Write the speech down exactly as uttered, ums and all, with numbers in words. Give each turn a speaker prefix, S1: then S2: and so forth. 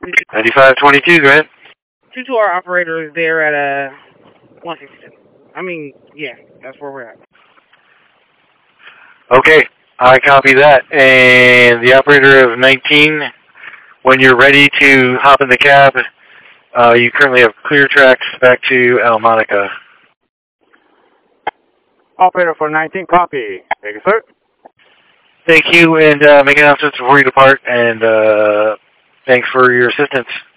S1: ninety-five twenty-two, go ahead.
S2: Two to our operator is there at uh, one sixty-two. I mean, yeah, that's where we're at.
S1: Okay, I copy that. And the operator of nineteen, when you're ready to hop in the cab, uh, you currently have clear tracks back to El Monica.
S3: Operator for nineteen, copy. Thank you, sir.
S1: Thank you, and uh, make announcements before you depart, and uh, thanks for your assistance.